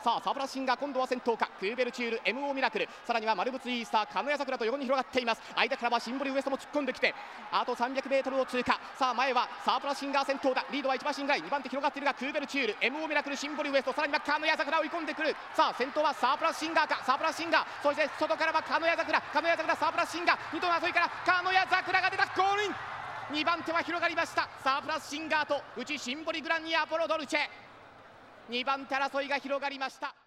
さあサープラスシンガー今度は先頭か。クーベルチュール MO ミラクル、さらにはマルブツイースター鹿屋桜と横に広がっています。間からはシンボリウエストも突っ込んできてあと 300m を通過。さあ前はサープラスシンガー先頭だ。リードは1馬身ぐらい、2番手広がっているがクーベルチュール MO ミラクルシンボリウエスト、さらには鹿屋桜追い込んでくる。さあ先頭はサープラスシンガーか。サープラスシンガー、そして外からは鹿屋桜サープラスシンガー、2頭の争いから鹿屋桜が出た。ゴールイン。2番手は広がりました。サープラスシンガーと内シンボリグランニアアポロドルチェ、2番手争いが広がりました。